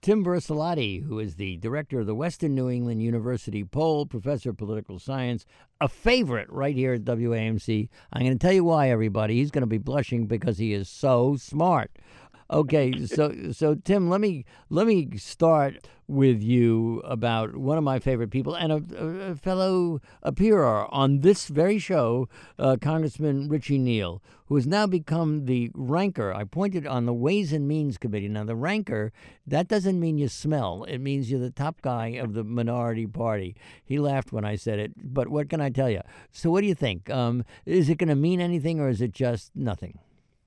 Tim Versalati, who is the director of the Western New England University Poll, professor of political science, a favorite right here at WAMC. I'm going to tell you why, everybody. He's going to be blushing because he is so smart. Okay, so Tim, let me start with you about one of my favorite people and a fellow appearer on this very show, Congressman Richie Neal, who has now become the ranker. I pointed on the Ways and Means Committee. Now, the ranker, that doesn't mean you smell. It means you're the top guy of the minority party. He laughed when I said it, but what can I tell you? So what do you think? Is it going to mean anything or is it just nothing?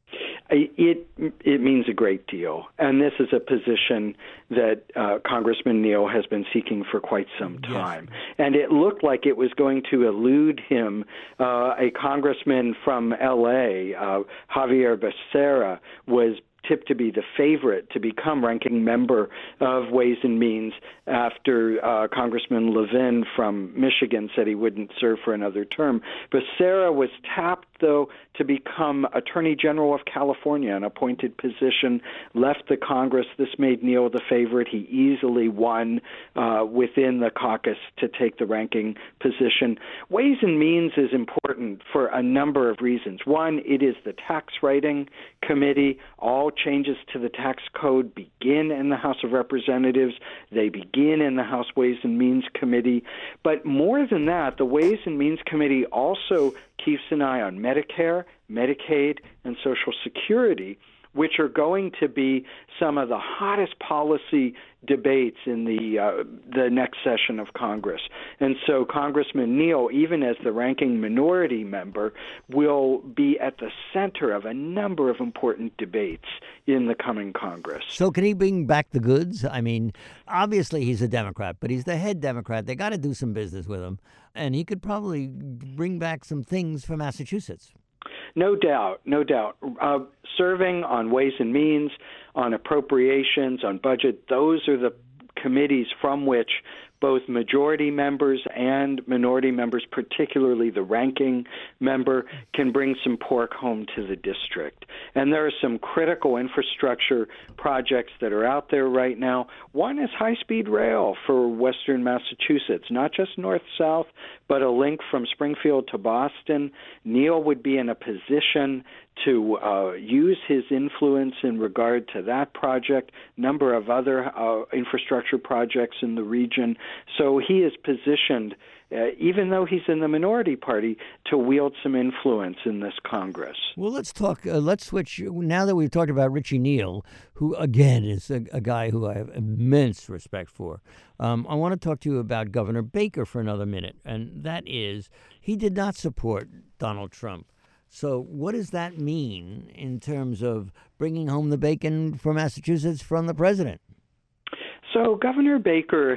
It means a great deal, and this is a position that Congressman Neal has been seeking for quite some time. Yes. And it looked like it was going to elude him. A congressman from L.A., Xavier Becerra, was tipped to be the favorite to become ranking member of Ways and Means after Congressman Levin from Michigan said he wouldn't serve for another term. Becerra was tapped, though, to become Attorney General of California, an appointed position, left the Congress. This made Neal the favorite. He easily won within the caucus to take the ranking position. Ways and Means is important for a number of reasons. One, it is the tax writing committee. All changes to the tax code begin in the House of Representatives. They begin in the House Ways and Means Committee. But more than that, the Ways and Means Committee also keeps an eye on Medicare, Medicaid, and Social Security, which are going to be some of the hottest policy debates in the next session of Congress. And so Congressman Neal, even as the ranking minority member, will be at the center of a number of important debates in the coming Congress. So can he bring back the goods? I mean, obviously he's a Democrat, but he's the head Democrat. They got to do some business with him. And he could probably bring back some things for Massachusetts. No doubt, no doubt. Serving on Ways and Means, on appropriations, on budget, those are the committees from which both majority members and minority members, particularly the ranking member, can bring some pork home to the district. And there are some critical infrastructure projects that are out there right now. One is high-speed rail for western Massachusetts, not just north-south, but a link from Springfield to Boston. Neal would be in a position to use his influence in regard to that project, number of other infrastructure projects in the region. So he is positioned, even though he's in the minority party, to wield some influence in this Congress. Well, let's talk. Let's switch. Now that we've talked about Richie Neal, who, again, is a guy who I have immense respect for, I want to talk to you about Governor Baker for another minute, and that is he did not support Donald Trump. So what does that mean in terms of bringing home the bacon for Massachusetts from the president? So Governor Baker,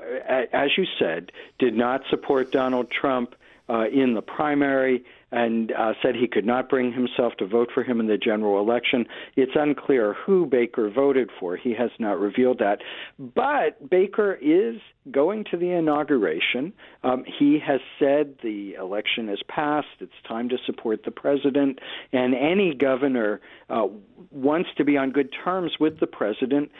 as you said, did not support Donald Trump in the primary and said he could not bring himself to vote for him in the general election. It's unclear who Baker voted for. He has not revealed that. But Baker is going to the inauguration. He has said the election is passed. It's time to support the president. And any governor wants to be on good terms with the president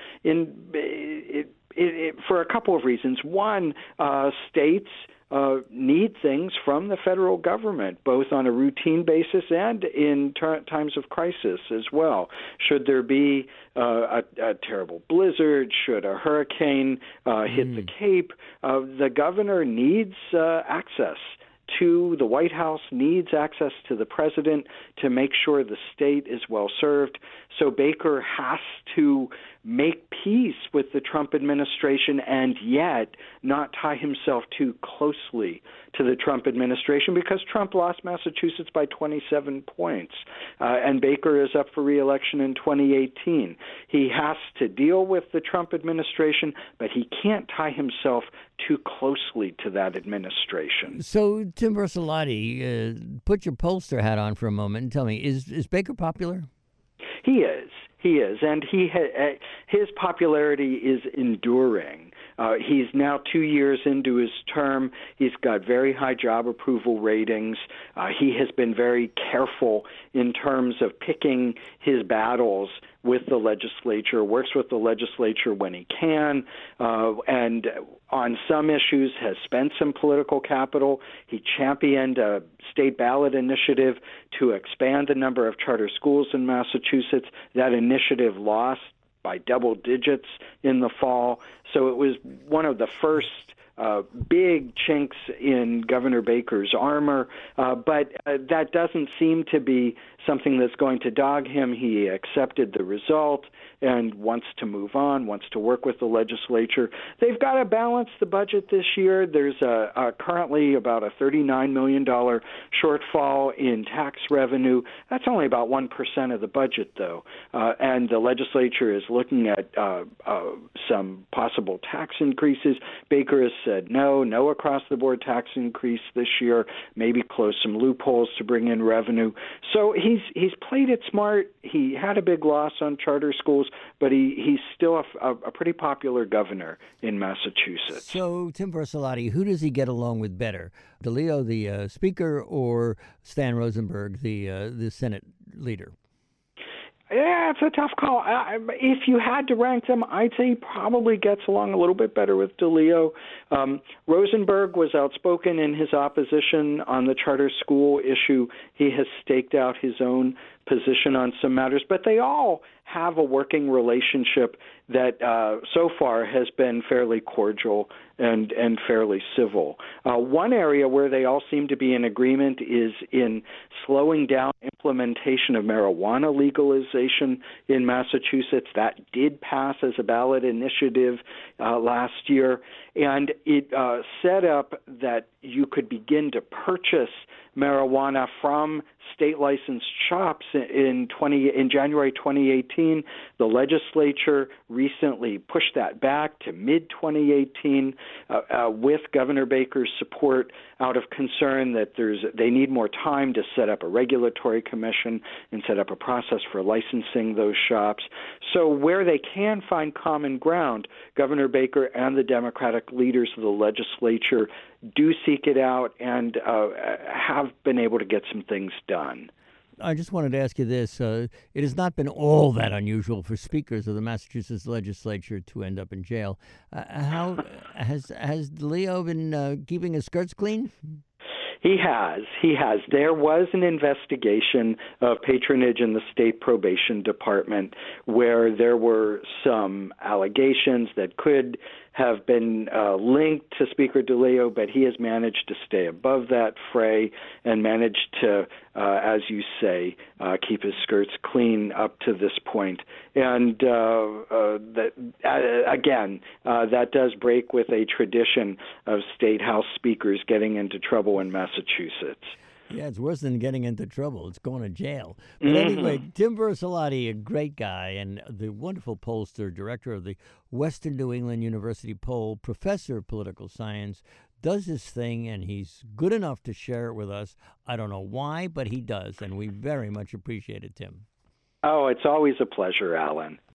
for a couple of reasons. One, states need things from the federal government, both on a routine basis and in times of crisis as well. Should there be a terrible blizzard, should a hurricane hit the Cape, the governor needs access to the White House, needs access to the president to make sure the state is well served. So Baker has to make peace with the Trump administration and yet not tie himself too closely to the Trump administration because Trump lost Massachusetts by 27 points, and Baker is up for re-election in 2018. He has to deal with the Trump administration, but he can't tie himself too closely to that administration. So, Tim Versalati, put your pollster hat on for a moment and tell me, is Baker popular? He is, and his popularity is enduring. He's now 2 years into his term. He's got very high job approval ratings. He has been very careful in terms of picking his battles with the legislature, works with the legislature when he can, and on some issues has spent some political capital. He championed a state ballot initiative to expand the number of charter schools in Massachusetts. That initiative lost by double digits in the fall. So it was one of the first big chinks in Governor Baker's armor, but that doesn't seem to be something that's going to dog him. He accepted the result and wants to move on, wants to work with the legislature. They've got to balance the budget this year. There's currently about a $39 million shortfall in tax revenue. That's only about 1% of the budget, though. And the legislature is looking at some possible tax increases. Baker has said no across-the-board tax increase this year, maybe close some loopholes to bring in revenue. So he's played it smart. He had a big loss on charter schools, but he's still a pretty popular governor in Massachusetts. So, Tim Versalati, who does he get along with better, DeLeo, the Speaker, or Stan Rosenberg, the Senate leader? Yeah, it's a tough call. If you had to rank them, I'd say he probably gets along a little bit better with DeLeo. Rosenberg was outspoken in his opposition on the charter school issue. He has staked out his own position on some matters, but they all have a working relationship that so far has been fairly cordial and fairly civil. One area where they all seem to be in agreement is in slowing down implementation of marijuana legalization in Massachusetts. That did pass as a ballot initiative last year, and it set up that you could begin to purchase marijuana from state licensed shops in January 2018. The legislature recently pushed that back to mid-2018 with Governor Baker's support out of concern that they need more time to set up a regulatory commission and set up a process for licensing those shops. So where they can find common ground, Governor Baker and the Democratic leaders of the legislature do seek it out and have been able to get some things done. I just wanted to ask you this. It has not been all that unusual for speakers of the Massachusetts legislature to end up in jail. How has Leo been keeping his skirts clean? He has. There was an investigation of patronage in the state probation department where there were some allegations that could have been linked to Speaker DeLeo, but he has managed to stay above that fray and managed to, as you say, keep his skirts clean up to this point. And that does break with a tradition of state house speakers getting into trouble in Massachusetts. Yeah, it's worse than getting into trouble. It's going to jail. But anyway, Tim Versalati, a great guy, and the wonderful pollster, director of the Western New England University poll, professor of political science, does his thing, and he's good enough to share it with us. I don't know why, but he does, and we very much appreciate it, Tim. Oh, it's always a pleasure, Alan.